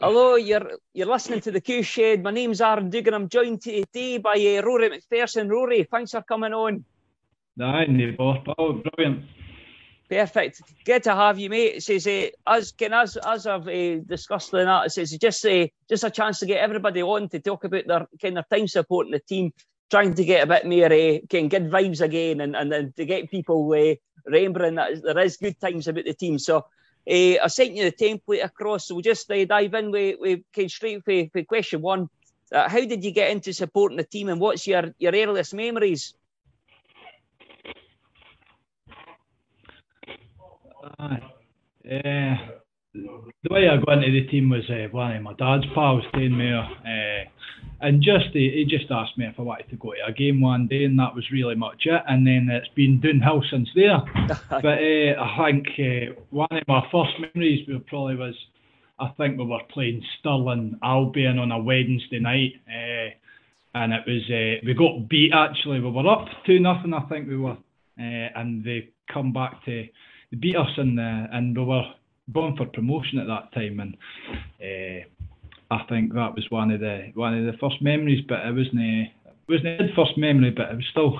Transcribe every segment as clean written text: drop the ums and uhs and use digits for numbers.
Hello, you're listening to the Q Shed. My name's Aaron Dugan. I'm joined today by Rory McPherson. Rory, thanks for coming on. Brilliant. Perfect. Good to have you, mate. It says, as I've discussed in that, it says just a chance to get everybody on to talk about their kind of time supporting the team, trying to get a bit more good vibes again, and to get people remembering that there is good times about the team. So I sent you the template across, so we'll just dive in with straight for question one. How did you get into supporting the team, and what's your earliest memories? The way I got into the team was one of my dad's pals staying there, and he just asked me if I wanted to go to a game one day, and that was really much it. And then it's been downhill since there. But I think one of my first memories was I think we were playing Stirling Albion on a Wednesday night, and it was we got beat actually. We were up 2-0, I think we were, and they come back to beat us, and we were going for promotion at that time, and I think that was one of the first memories. But it wasn't the first memory, but it was still.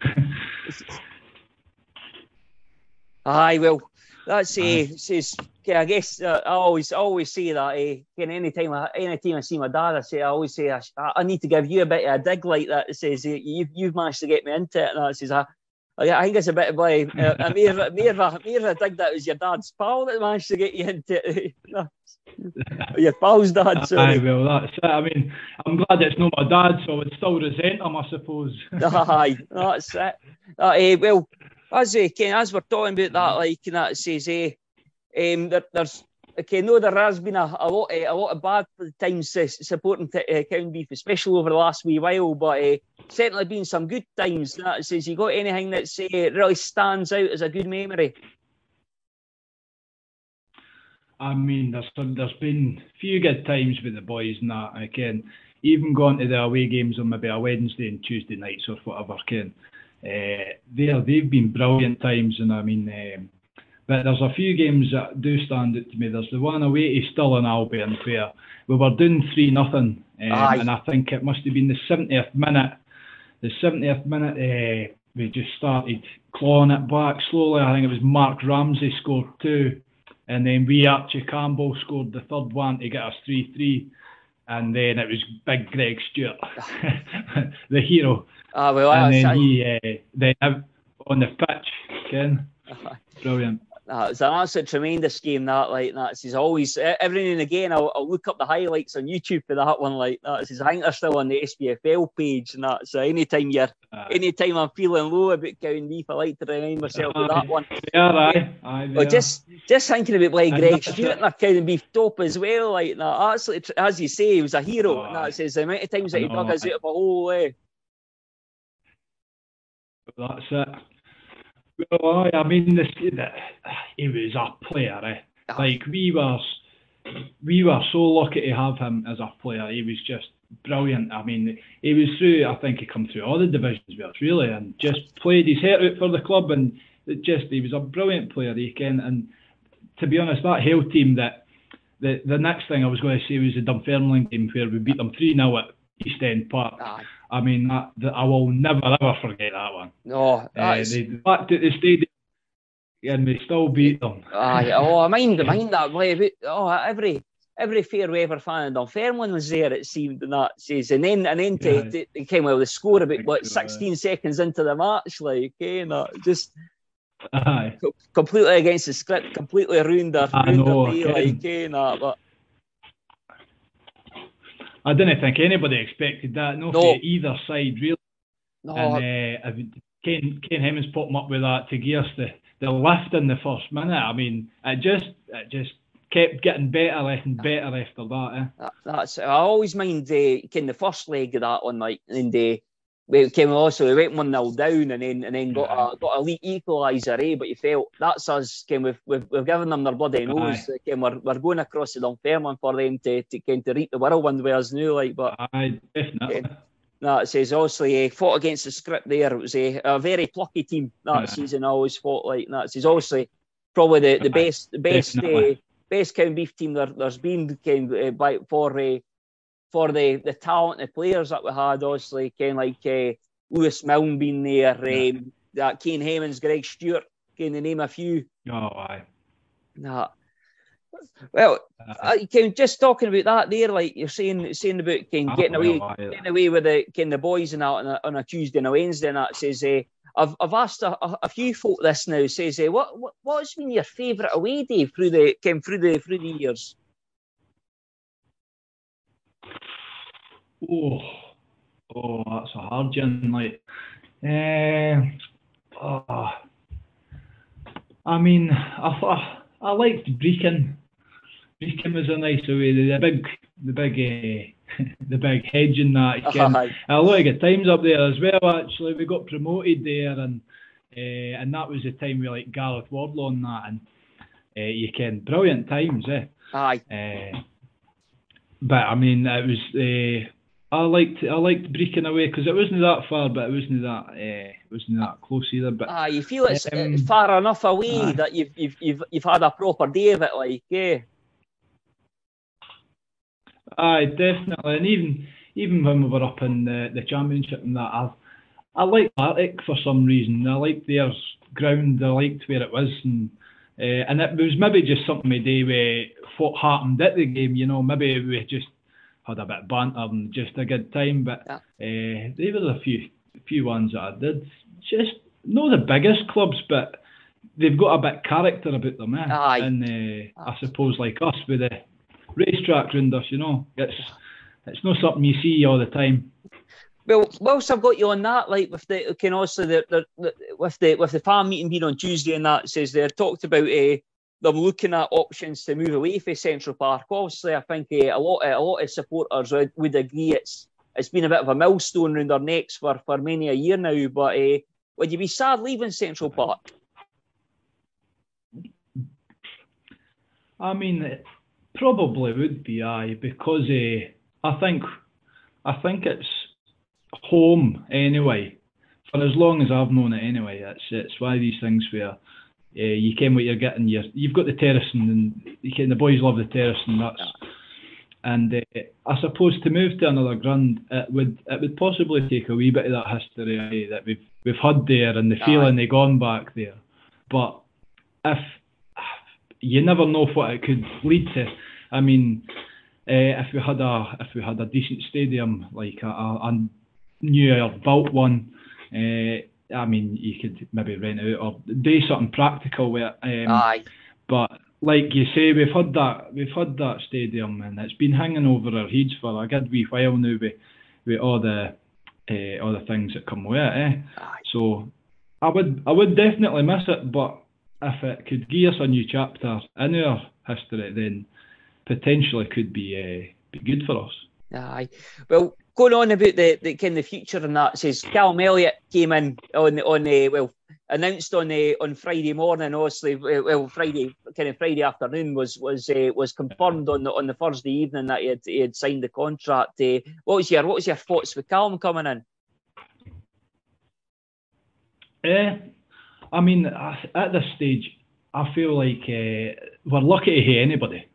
Aye, well, that's says. I guess I always say that. Any time I see my dad, I always say I need to give you a bit of a dig like that. It says you've managed to get me into it, and I says I think it's a bit of a mere of a dig that was your dad's pal that managed to get you into it. Your pal's dad, sorry. Aye, well, that's it. I mean, I'm glad it's not my dad, so I would still resent him, I suppose. Aye, that's it. Well, as we're talking about that, like, that it says, there's. Okay, no, there has been a lot of bad times supporting Cowdenbeath, especially over the last wee while, but certainly been some good times. That says, you got anything that really stands out as a good memory? I mean, there's been a few good times with the boys and that. Again, even going to the away games on maybe a Wednesday and Tuesday nights or whatever. They've been brilliant times, and I mean. But there's a few games that do stand out to me. There's the one away to Stirling Albion where we were doing 3-0, and I think it must have been the 70th minute. The 70th minute, we just started clawing it back slowly. I think it was Mark Ramsey scored 2, and then Archie Campbell scored the third one to get us 3-3, and then it was big Greg Stewart, the hero. And then he then on the pitch, Ken, brilliant. It's an absolute tremendous game, that, like, that. It's always, every now and again, I'll look up the highlights on YouTube for that one, like that. It's, I think they're still on the SPFL page, and that. So anytime I'm feeling low about Cowdenbeath, I like to remind myself of that one. Well, just thinking about like Greg Stewart and their Cowdenbeath top as well, like that. Absolutely, as you say, he was a hero. And that says the amount of times that he dug us out of a hole. That's it. Well, I mean, he was a player. Like we were so lucky to have him as a player. He was just brilliant. I mean, he was through. I think he come through all the divisions with us really, and just played his heart out for the club. And he was a brilliant player. And to be honest, that Hale team. That the next thing I was going to say was the Dunfermline game where we beat them 3-0 at East End Park. I mean, I will never ever forget that one. No, they backed at the stadium and they still beat them. I mind that way. Every fair weather fan in Dunfermline was there, it seemed, and that says, and then to came well, the score about 16 seconds into the match, like, just completely against the script, completely ruined their day, but. I didn't think anybody expected that. No. For either side, really. No. And Ken Hemmings popped up with that to give us the lift in the first minute. I mean, it just kept getting better and better after that. That's I always mind the first leg of that one, like, and we went 1-0 down, and then got a late equaliser, but you felt that's us. We've given them their bloody nose. We're going across the Dunfermline for them to reap the whirlwind with us now, like. But definitely. It says obviously fought against the script there. It was a very plucky team that season. Always fought like that. It says obviously probably the best best kind of beef team there's been kind for the talent of players that we had. Obviously, kind of like Lewis Milne being there, that Kane Hemmings, Greg Stewart, can you name a few? Oh, aye. Nah. Well, just talking about that there, like you're saying about getting away with the boys and that on a Tuesday and a Wednesday, and that says, I've asked a few folk this now. Says, what's been your favourite away day through the years? Oh, that's a hard one. Like, I mean, I liked Brechin. Brechin was a nice away. The big hedge in that. A lot of good times up there as well. Actually, we got promoted there, and that was the time we like Gareth Wardlaw and that, and you can brilliant times, Aye. But I mean, it was. I liked Brechin away because it wasn't that far, but it wasn't that close either. But you feel it's far enough away that you've had a proper day of it, like, yeah. Aye, definitely, and even when we were up in the championship and that, I liked Partick for some reason. I liked their ground. I liked where it was, and it was maybe just something we do with what happened at the game. You know, maybe we just had a bit of banter and just a good time. But they were the few ones that I did. Just not the biggest clubs, but they've got a bit of character about them, Aye. And I suppose like us with the racetrack round us, you know, it's not something you see all the time. Well, whilst I've got you on that, like with the also with the fan meeting being on Tuesday and that, says they talked about them looking at options to move away from Central Park. Obviously, I think a lot of supporters would agree it's been a bit of a millstone around their necks for many a year now. But would you be sad leaving Central Park? I mean, it probably would be, because I think it's home anyway. For as long as I've known it anyway, it's one of these things where you ken what you're getting. You've got the terracing, and the boys love the terracing. And I suppose to move to another ground, it would possibly take a wee bit of that history that we've had there and the feeling they've gone back there. But if you never know what it could lead to. I mean, if we had a decent stadium like a new or built one, I mean, you could maybe rent it out or do something practical with it. But like you say, we've had that stadium, and it's been hanging over our heads for a good wee while now with all the things that come with it. So I would definitely miss it, but if it could give us a new chapter in our history, then potentially could be good for us. Aye. Well, going on about the kind of future and that, says Callum Elliott came in announced on Friday morning. Obviously, Friday afternoon was confirmed on the Thursday evening that he had signed the contract. What was your thoughts with Callum coming in? I mean, at this stage, I feel like we're lucky to have anybody.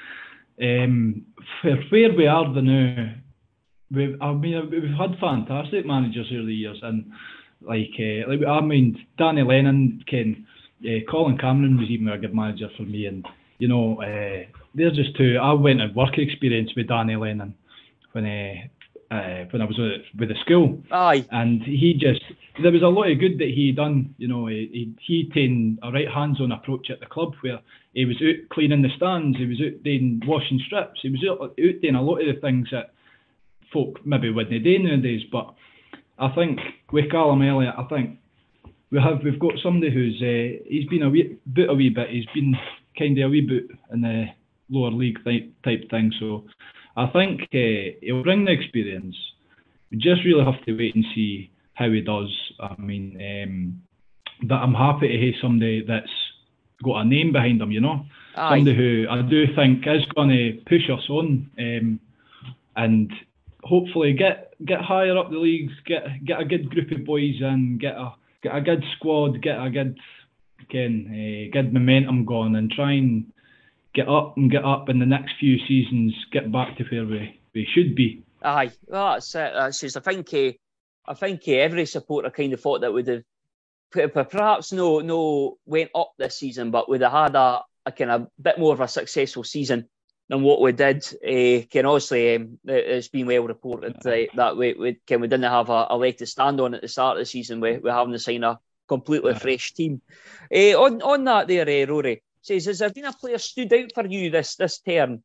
For where we are now, we've had fantastic managers over the years, and Danny Lennon, Colin Cameron was even a good manager for me, and you know, they're just two. I went on work experience with Danny Lennon when I was with the school. And there was a lot of good that he done. You know, he taken a right hands-on approach at the club, where he was out cleaning the stands, he was out doing washing strips, he was out doing a lot of the things that folk maybe wouldn't do nowadays. But I think with Callum Elliott, I think we've got somebody who's he's been a wee bit. He's been kind of a wee bit in the lower league type thing. So I think he'll bring the experience. We just really have to wait and see how he does. I mean, but I'm happy to have somebody that's got a name behind him, you know. Somebody who I do think is going to push us on, and hopefully get higher up the leagues, get a good group of boys in, get a good squad, get a good momentum going, and try and get up and get up in the next few seasons, get back to where we should be. Aye, well, that's it. That's just, I think every supporter kind of thought that would have perhaps no went up this season, but would have had a kind of bit more of a successful season than what we did. Obviously, it's been well reported that we didn't have a leg to stand on at the start of the season. We're having to sign a completely fresh team. On that there, Rory, says, has there been a player stood out for you this term?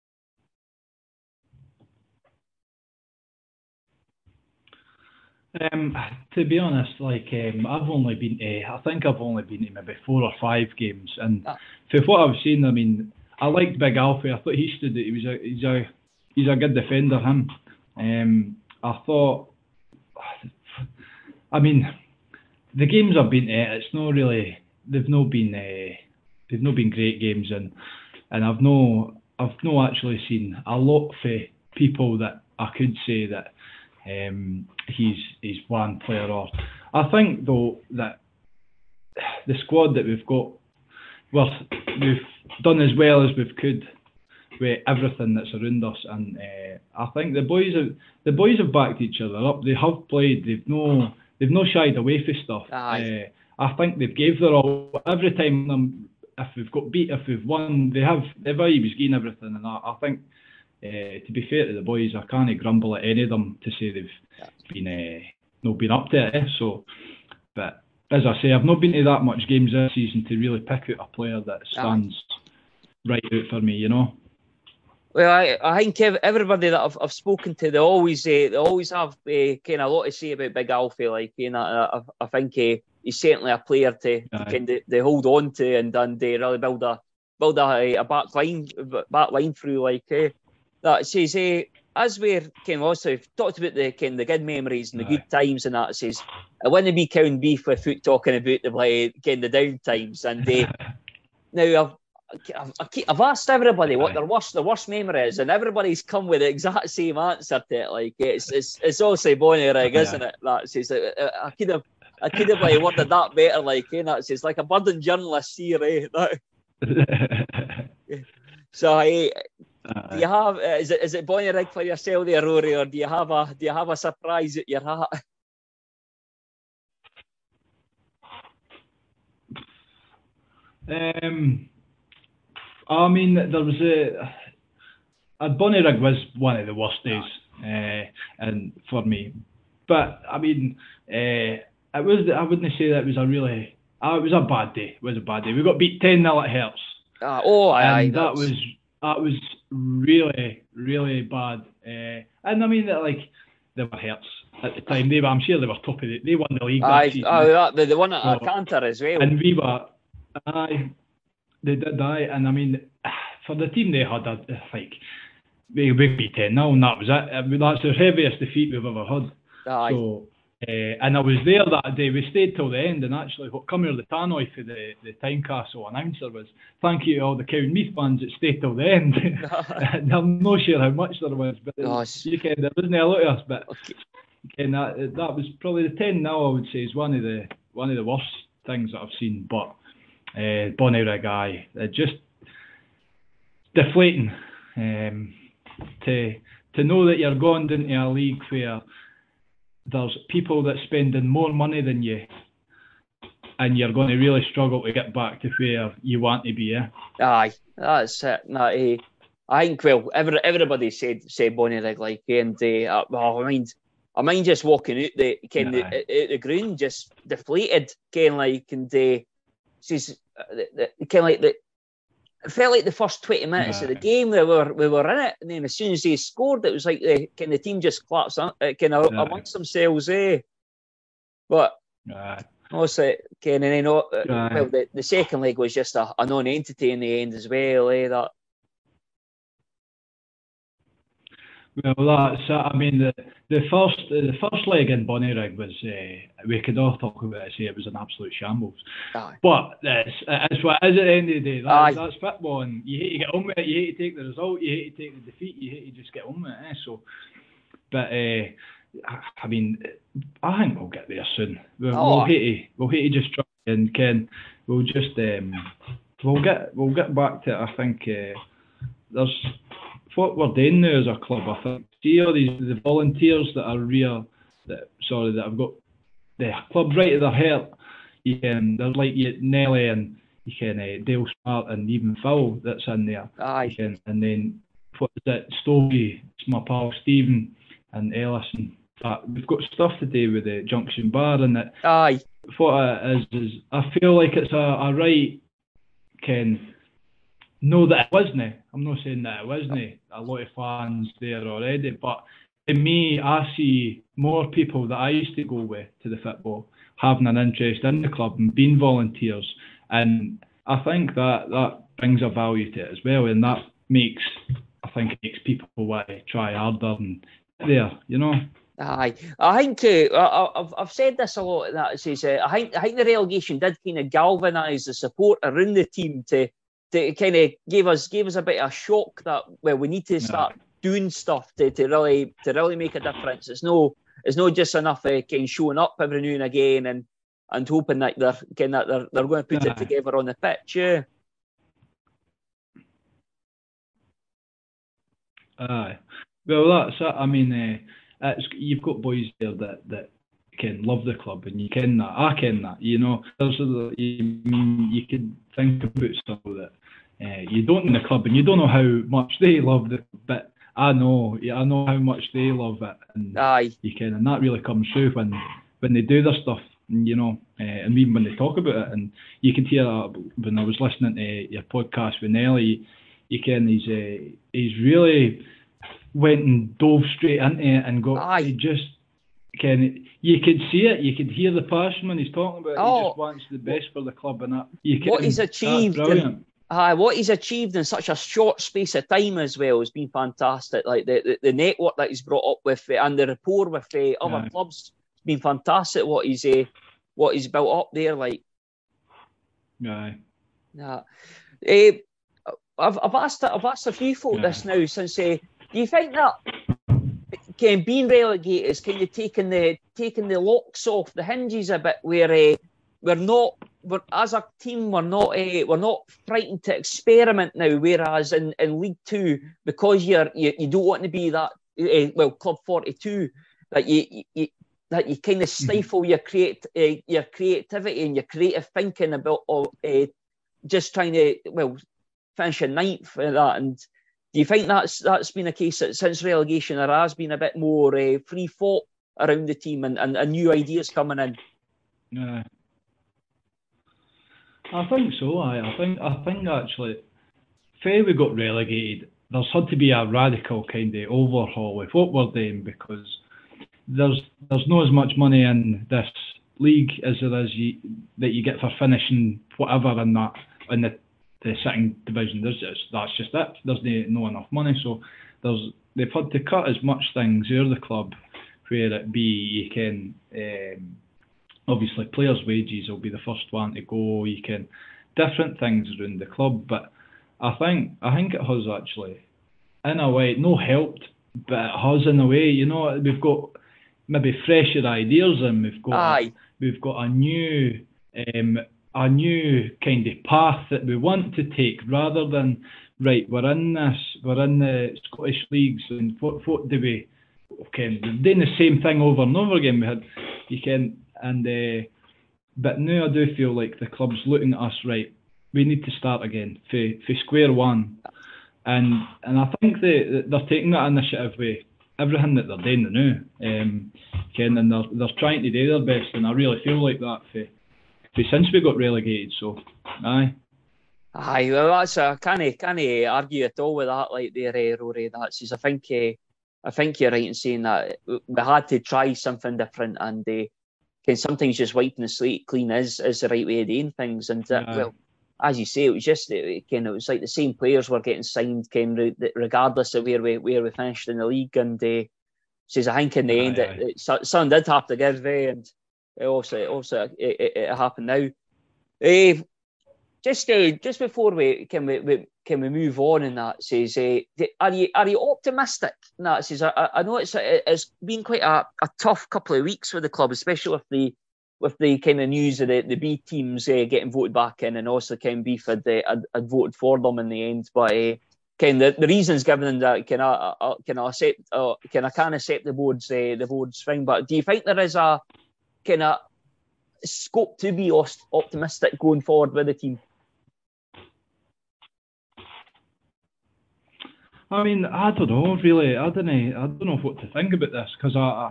To be honest, I've only been to, I think I've only been to maybe 4 or 5 games, and for what I've seen, I mean, I liked Big Alfie. I thought he stood out. He's a good defender. Him. I thought. I mean, the games I've been to, it's not really. They've not been great games, and I've no actually seen a lot for people that I could say that he's one player off. I think though that the squad that we've got, well, we've done as well as we could with everything that's around us, and I think the boys have backed each other up. They have played. They've no shied away from stuff. I think they've gave their all every time. If we've got beat, if we've won, they've always gained everything, and I think. To be fair to the boys, I can't grumble at any of them to say they've been up to it. So, but as I say, I've not been to that much games this season to really pick out a player that stands right out for me. You know. Well, I think everybody that I've spoken to, they always have kind of a lot to say about Big Alfie. Like, I think he's certainly a player to kind of hold on to and really build a back line through. Like. That says, as we're kind of also talked about the good memories and the good times, and that says, I wouldn't be counting beef with Foot talking about the down times. And now I've asked everybody what their worst memory is, and everybody's come with the exact same answer to it. Like it's also Bonnyrigg, isn't it? That says I could have worded that better. Like that says like a budding journalist here. So. Do you have is it Bonnyrigg for yourself there, Rory, or do you have a surprise at your hat? I mean, there was Bonnyrigg was one of the worst days, and for me, but I mean, it was. I wouldn't say that it was a really. It was a bad day. It was a bad day. We got beat 10-0 at Hearts. Aye. That was really, really bad. And I mean that they were Hearts at the time. I'm sure they were top of they won the league. They won at Cantor as well. And we were, they did. And I mean, for the team they had, we beat 10-0, and that was it. I mean, that's the heaviest defeat we've ever had. So. And I was there that day. We stayed till the end, and actually what come here the tannoy for the Tynecastle announcer was thank you to all the Cowdenmeath fans that stayed till the end. And I'm not sure how much there was, but there wasn't a lot of us. But that was probably the 10-0 I would say is one of the worst things that I've seen. But Bonnyrigg, just deflating to know that you're going into a league where there's people that spending more money than you, and you're going to really struggle to get back to where you want to be. Aye, that's it. I think everybody said Bonnyrigg and I mind just walking out the ground just deflated, it felt like the first 20 minutes of the game we were in it, and then as soon as they scored, it was like the team just collapsed amongst themselves. But also, and then the second leg was just a non-entity in the end as well. That. Well, that's. I mean, the first leg in Bonnyrigg was. We could all talk about it. Say it was an absolute shambles. Aye. But that's what it is at the end of the day. That's football, and you hate to get on with it. You hate to take the result. You hate to take the defeat. You hate to just get on with it. So, but I mean, I think we'll get there soon. We'll hate to just try and we'll just we'll get back to it. I think there's what we're doing now as a club. I think see all the volunteers that are real that have got the club right at their heart. You can there's like Nelly and you can Dale Smart and even Phil that's in there. Aye. And then what is it? Stovey, it's my pal Stephen and Ellison. We've got stuff to do with the Junction Bar and that. Aye. What it is I feel like it's a right can know that it wasn't. I'm not saying that it wasn't. A lot of fans there already, but in me, I see more people that I used to go with to the football having an interest in the club and being volunteers, and I think that brings a value to it as well, and that makes people want to try harder and there, you know. Aye, I think I've said this a lot. That it says I think the relegation did kind of galvanise the support around the team to kind of gave us a bit of a shock that we need to start doing stuff to really make a difference. It's no just enough kind of showing up every now and again and hoping that they're going to put it together on the pitch. Yeah. Aye. Well, that's it. I mean, you've got boys there that can love the club, and you ken that. I ken that. You know, you could think about stuff that you don't in the club, and you don't know how much they love it. But I know how much they love it, and aye, you can, and that really comes through when they do their stuff, you know, and even when they talk about it, and you can hear when I was listening to your podcast with Nelly, you can he's really went and dove straight into it and got he just you could see it, you could hear the passion when he's talking about it. He just wants the best for the club and that. What he's achieved, what he's achieved in such a short space of time as well has been fantastic. Like the network that he's brought up with and the rapport with other clubs has been fantastic. What he's built up there, like. Yeah. I've asked a few folk this now since. Do you think that being relegated is kind of taking the locks off the hinges a bit, where we're as a team we're not frightened to experiment now, whereas in League Two, because you don't want to be that Club 42, that you kind of stifle your creativity and your creative thinking about just trying to finish in ninth for that. And do you think that's been a case that since relegation there has been a bit more free thought around the team and new ideas coming in? Yeah, I think so. I think actually, fair we got relegated, there's had to be a radical kind of overhaul with what we're doing, because there's not as much money in this league as there is that you get for finishing whatever in the sitting division. That's just it. There's no enough money, so they've had to cut as much things out of the club, where it be you can obviously players' wages will be the first one to go. You can different things around the club, but I think it has actually, in a way, no helped, but it has in a way. You know, we've got maybe fresher ideas, and we've got a new kind of path that we want to take, rather than we're in the Scottish leagues, and what do we? Okay, we're doing the same thing over and over again. But now I do feel like the club's looking at us, right, we need to start again for square one, and I think they're taking that initiative with everything that they're doing now, and they're trying to do their best, and I really feel like that since we got relegated. So aye, well, that's I can't argue at all with that. Like there, Rory, I think you're right in saying that we had to try something different, and sometimes just wiping the slate clean is the right way of doing things. And well, as you say, it was just it was like the same players were getting signed, regardless of where we finished in the league. And says I think in the end, something did have to give, and also it happened now. Just before we move on, and that says, are you optimistic? And that says, I know it's been quite a tough couple of weeks with the club, especially with the kind of news of the B teams getting voted back in, and also Ken Beef had voted for them in the end, but kind of the reasons given that can I can't accept the board's thing. But do you think there is a kind of scope to be optimistic going forward with the team? I mean, I don't know really. I don't know what to think about this, because I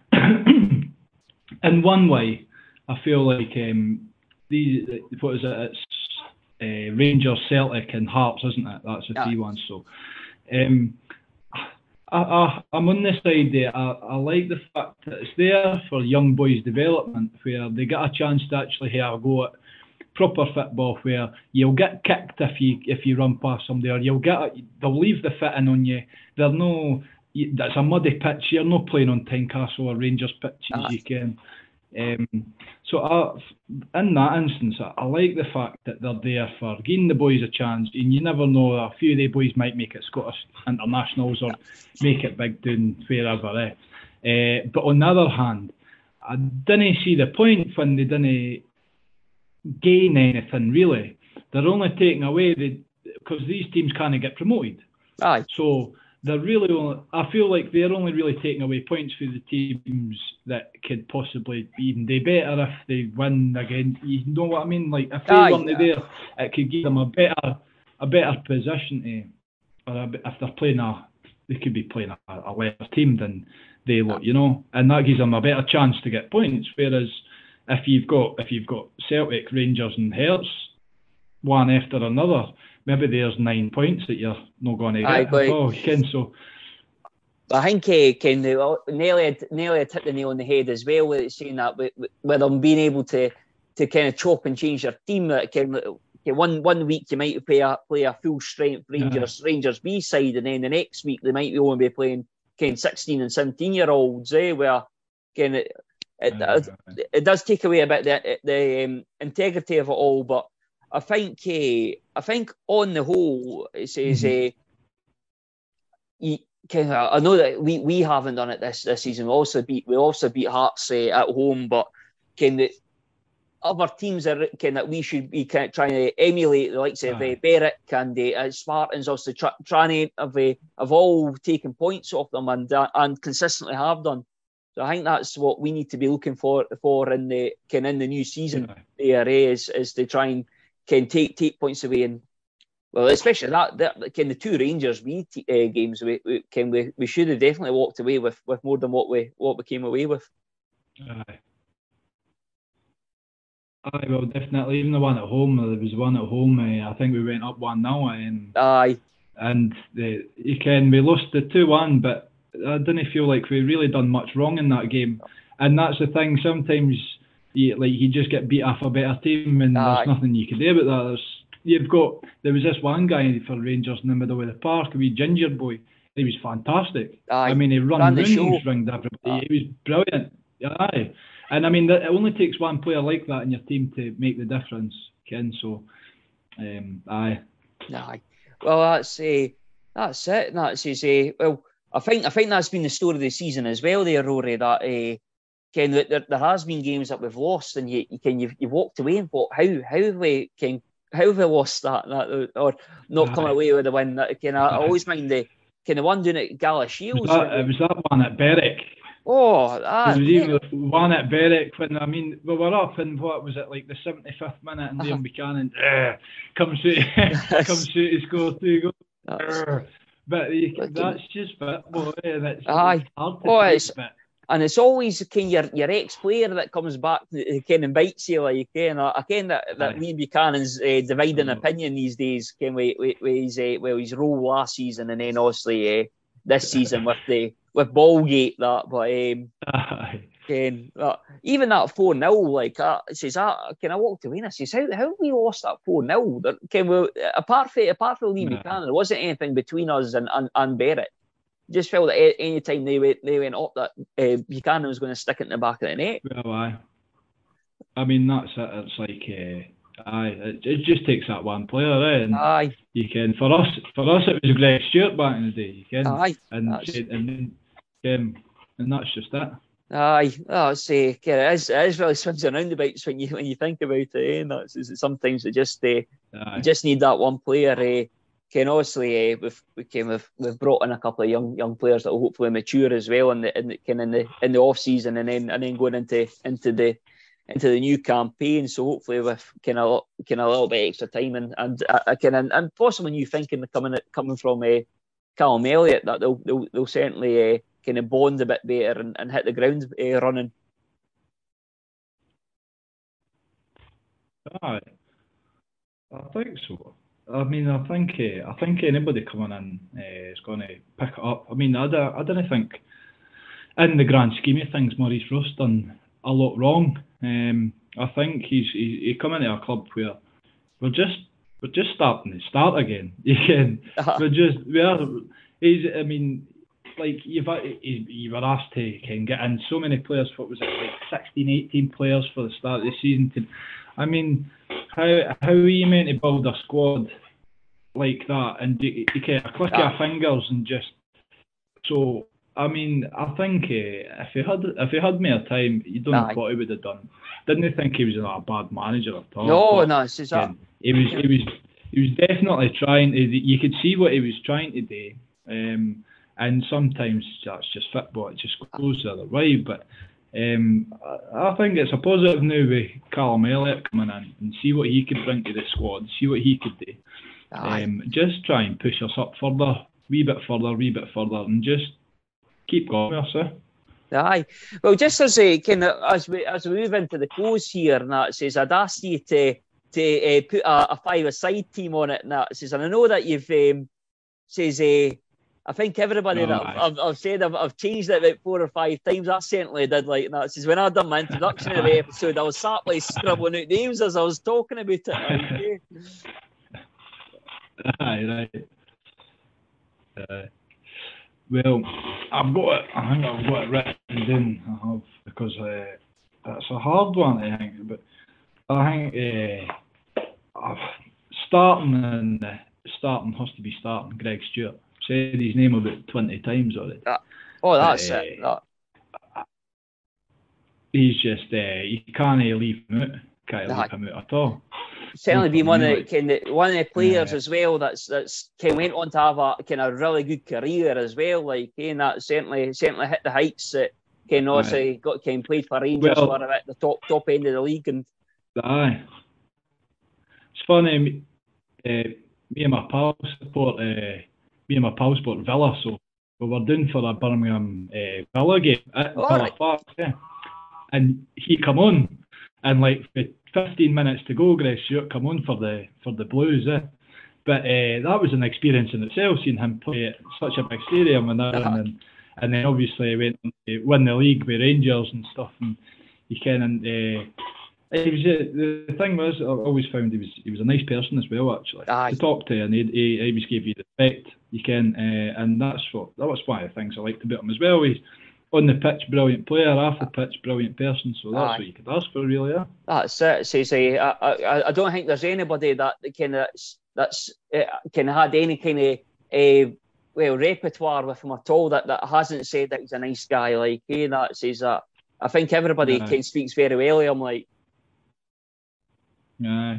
in one way, I feel like these, what is it? It's Rangers, Celtic, and Hearts, isn't it? That's the three ones. So, I'm on this side. I like the fact that it's there for young boys' development, where they get a chance to actually have a go at proper football, where you'll get kicked if you run past somebody, or they'll leave the fitting on you. That's a muddy pitch. You're not playing on Tynecastle or Rangers pitches. You can. So in that instance, I like the fact that they're there for giving the boys a chance, and you never know, a few of the boys might make it Scottish internationals or make it big down wherever. But on the other hand, I didn't see the point when they didn't gain anything really. They're only taking away because these teams can't get promoted. Aye. So they're really only, I feel like they're only really taking away points for the teams that could possibly even do better if they win again. You know what I mean? Like if they weren't there, it could give them a better position or if they're playing they could be playing a lesser team than they look, you know, and that gives them a better chance to get points. Whereas if you've got Celtic, Rangers, and Hearts, one after another, maybe there's 9 points that you're not going to get. So I think Ken, Nelly had hit the nail on the head as well with saying that with them being able to kind of chop and change their team. That one week you might play a full strength Rangers B side, and then the next week they might only be playing 16 and 17-year-olds. Where it does take away a bit the integrity of it all, but I think on the whole, it says I know that we haven't done it this season. We also beat Hearts at home, but the other teams that we should be trying to emulate, the likes of Berwick and Spartans, also trying to have all taken points off them and consistently have done. So I think that's what we need to be looking for in the new season. Is to try and take points away, and well, especially that the two Rangers games we should have definitely walked away with more than what we came away with. Aye, well, definitely. Even the one at home, there was one at home. I think we went up 1-0. Aye. And we lost the 2-1, but I didn't feel like we really done much wrong in that game. And that's the thing. Sometimes you just get beat off a better team, and there's nothing you can do about that. There was this one guy for Rangers in the middle of the park, a wee ginger boy. He was fantastic. Aye. I mean, he ran the show, ringed everybody. He was brilliant. Aye. And I mean, it only takes one player like that in your team to make the difference, Ken. So, aye. Well, that's it. Well, I think that's been the story of the season as well, there, Rory. That Ken, there has been games that we've lost, and you've walked away and thought, how have we lost that or not come away with a win? I always mind the one doing at Gala Shields. It was that one at Berwick. Oh, there was even one at Berwick when, I mean, we were up in, what was it, like the 75th minute, and Liam Buchanan comes through to score 2 goals. But that's just football. That's hard to take, and it's always your ex-player that comes back and bites you. Like that Liam Buchanan's dividing opinion these days. With his role last season, and then obviously this season with Ballgate. That, but even that 4-0, like says, I walked away and I says, how have we lost that 4-0? Apart from Liam Buchanan, there wasn't anything between us and Berwick. Just felt that any time they went up, that Buchanan was going to stick it in the back of the net. Well, aye. I mean, that's it. It's like, it just takes that one player, and aye. You can. For us, it was Greg Stewart back in the day. You can. Aye. And that's just it. Aye, I'll say, it is really swings and roundabouts when you think about it. Sometimes you just need that one player. Obviously, we've brought in a couple of young players that will hopefully mature as well in the off season, and then going into the new campaign. So hopefully with kind of a little bit extra time and possibly new thinking coming from Callum Elliott, that they'll certainly kind of bond a bit better and hit the ground running. Aye, I think so. I mean, I think anybody coming in is going to pick it up. I mean, I don't think, in the grand scheme of things, Maurice Ross done a lot wrong. I think he come into a club where we're just starting to start again. I mean, like you were asked to can get in so many players. What was it, like 16, 18 players for the start of the season? I mean, how are you meant to build a squad like that and you can click your fingers and just so? I mean, I think if he had more time, you don't know what he would have done. Didn't think he was a bad manager at all. No, it's that. He was definitely trying to. You could see what he was trying to do. And sometimes that's just football; it just goes the other way. But I think it's a positive now with Callum Elliott coming in and see what he could bring to the squad, see what he could do. Just try and push us up further, wee bit further, and just keep going, sir. Aye. Well, just as we move into the close here, and that says I'd ask you to put a five-a-side team on it, and that says, and I know that you've I think everybody that I've said I've changed it about 4 or 5 times. I certainly did like that. Says when I done my introduction of the episode, I was sat like scribbling out names as I was talking about it. Aye, right. Well, I think I've got it written down. I have, because that's a hard one, I think. But I think starting has to be starting Greg Stewart. Said his name about 20 times already. That's it. He's just you can't leave him out. Can't leave him out at all. Certainly been one of the players as well that's went on to have a kind of really good career as well. Like, and that certainly hit the heights that also played for Rangers for at the top end of the league. And aye, it's funny. Me and my pal support Villa, so we were doing for a Birmingham Villa game at Villa Park, and he come on, and like 15 minutes to go, Greg Stewart come on for the Blues, but that was an experience in itself, seeing him play at such a big stadium and that, and then obviously he went on to win the league with Rangers and stuff, and he the thing was, I always found he was a nice person as well, actually, to talk to, and he always gave you respect, and that was one of the things I liked about him as well. He's on the pitch, brilliant player, off the pitch, brilliant person, so that's what you could ask for, really. That's it. I don't think there's anybody that had any kind of repertoire with him at all that hasn't said that he's a nice guy, like, that says that. I think everybody speaks very well of him, like. Aye.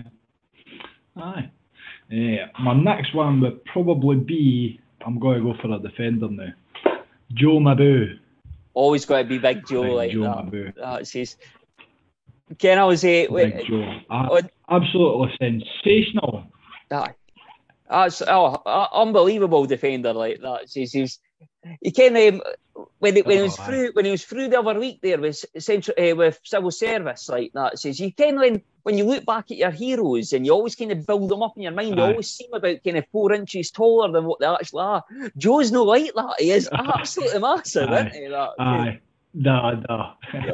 My next one would probably be, I'm going to go for a defender now, Joe Mabou. Always got to be Big Joe, like Joe that. Mabou. That says. Ken, I was Big Joe. Absolutely sensational. That's unbelievable defender, like that. He kind of when he was through the other week there with civil service, like that. Says you kind of when you look back at your heroes and you always kind of build them up in your mind, you always seem about kind of 4 inches taller than what they actually are. Joe's not like that. He is absolutely massive, isn't he? Aye. No.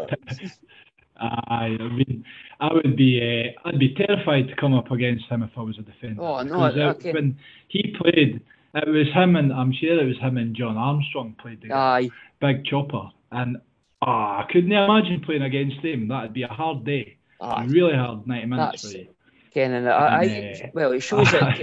I mean, I'd be terrified to come up against him if I was a defender. Oh no! When he played, it was him and I'm sure it was him and John Armstrong played together. Aye. Big chopper, and I couldn't imagine playing against him. That'd be a hard day. A really hard 90 minutes for you. Ken, well, it shows that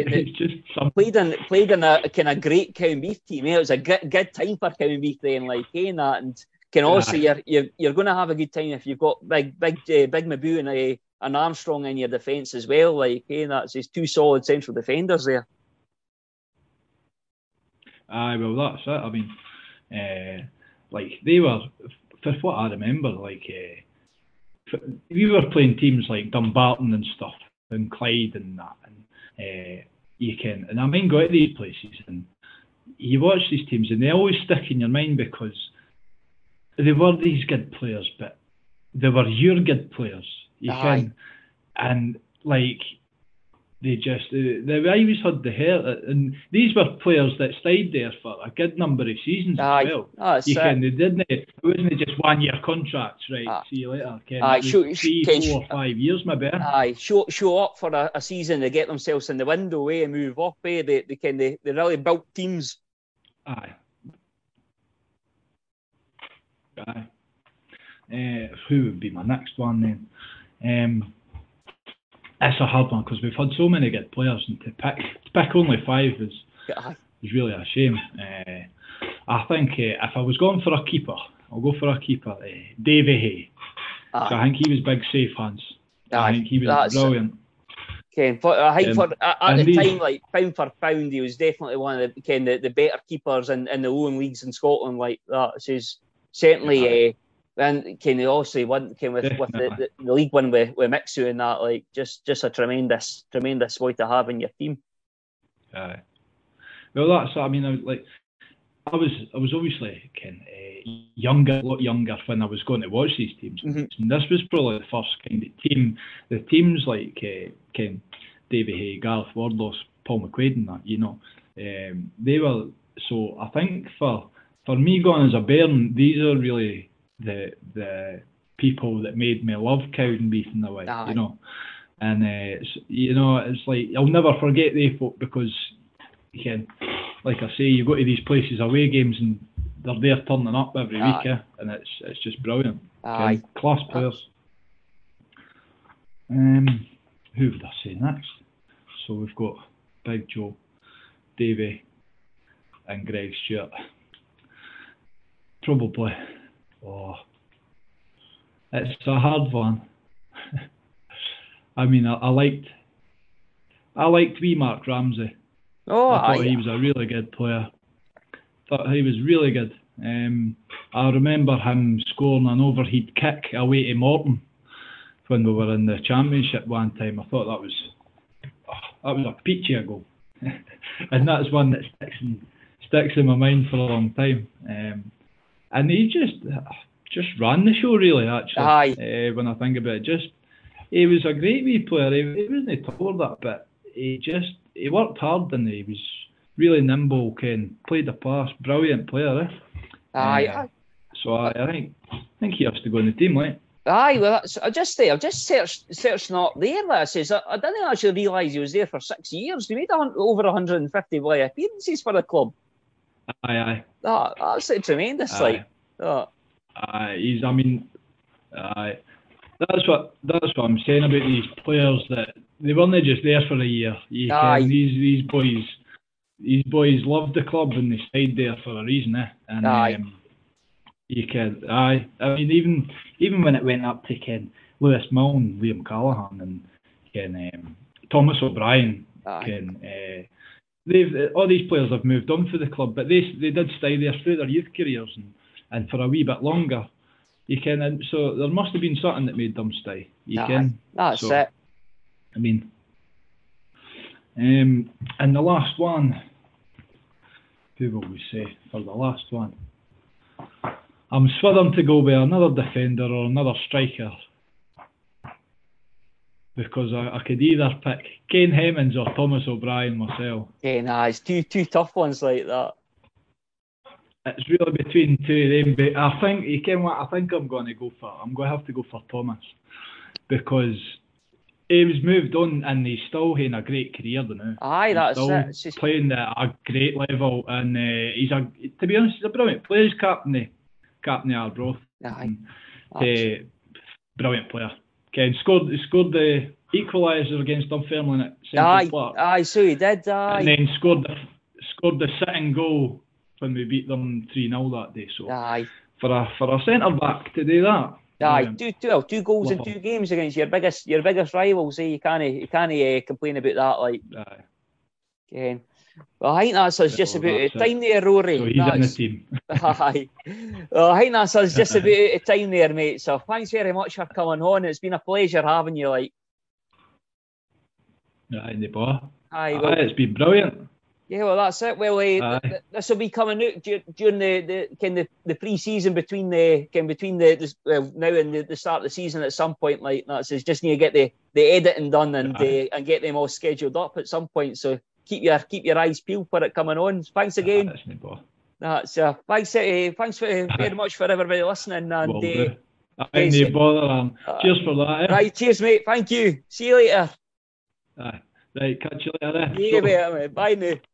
played in a kind of great Cow Beef team. It was a good time for Cow Beef then, like, that, and can also you're going to have a good time if you've got big Mabu and an Armstrong in your defence as well. Like, that's his two solid central defenders there. Aye, well, that's it. I mean, like, they were, for what I remember, like, we were playing teams like Dumbarton and stuff, and Clyde and that, and and I mean, go to these places and you watch these teams and they always stick in your mind because they were these good players, but they were your good players, and like, they always had the hair, and these were players that stayed there for a good number of seasons as well. They didn't. It wasn't just 1 year contracts, right? See you later. 3, 4, 5 years, maybe. Show up for a season to get themselves in the window, and move up. They really built teams. Who would be my next one then? It's a hard one because we've had so many good players, and to pick only 5 is really a shame. I think if I was going for a keeper, I'll go for a keeper. Davy Hay. So I think he was big safe hands. I think he was brilliant. At the time, like pound for pound, he was definitely one of the better keepers in the lower leagues in Scotland. Like that, so he's certainly. And he also won with the league win with Mixu and that, like just a tremendous boy to have in your team. Well, that's, I mean, I was obviously a lot younger when I was going to watch these teams. Mm-hmm. And this was probably the first kind of team. The teams like Davy Hay, Gareth Wardlaw, Paul McQuaid and that, they were. So I think for me going as a Bairn, these are really the people that made me love Cowdenbeath in a way, and it's like I'll never forget they folk because like I say, you go to these places, away games, and they're there turning up every week, and it's just brilliant. Class players. Who would I say next? So we've got Big Joe, Davy, and Greg Stewart. Probably. It's a hard one. I mean, I liked wee Mark Ramsey. I thought he was a really good player. Thought he was really good. I remember him scoring an overhead kick away to Morton when we were in the Championship one time. I thought that was a peachy goal, and that's one that sticks in my mind for a long time. And he just ran the show, really, actually. When I think about it, he was a great wee player. He wasn't tall that, but he worked hard, and he was really nimble, played the pass, brilliant player. So I think he has to go in the team, like. Well, I've just searched not there. That says I didn't actually realise he was there for 6 years. He made over 150 appearances for the club. That's tremendous. He's. I mean, that's what I'm saying about these players, that they weren't just there for a year. These boys loved the club and they stayed there for a reason, And I mean, even when it went up to Lewis Milne, Liam Callaghan, and Thomas O'Brien, all these players have moved on for the club, but they did stay there through their youth careers and for a wee bit longer. And so there must have been something that made them stay. That's it. I mean, and the last one, who will we say for the last one? I'm switching to go with another defender or another striker, because I could either pick Kane Hemmings or Thomas O'Brien myself. It's two tough ones like that. It's really between two of them, but I think I'm going to have to go for Thomas, because he was moved on and he's still having a great career now. He's still playing at a great level, and to be honest, he's a brilliant player. He's captain of Arbroath. Brilliant player. Ken scored the equaliser against Dunfermline at Central Park. So he did. And then scored the sitting goal when we beat them 3-0 that day. So for a centre back to do that. Aye, two goals in 2 games against your biggest rivals. You can't complain about that. Like, aye. Well, I think that's us just about out of time there, Rory. So he's in the team. Aye. Well, I think that's us just about out of time there, mate. So thanks very much for coming on. It's been a pleasure having you. Like, aye, no bother. Aye, well, it's been brilliant. Yeah, well, that's it. Well, this will be coming out during the pre-season between now and the start of the season at some point. Like that, so just need to get the editing done and get them all scheduled up at some point. So keep your eyes peeled for it coming on. Thanks again. Thanks very much for everybody listening. And no bother. Cheers for that. Right, cheers, mate. Thank you. See you later. Right, catch you later. Yeah, mate. Bye now.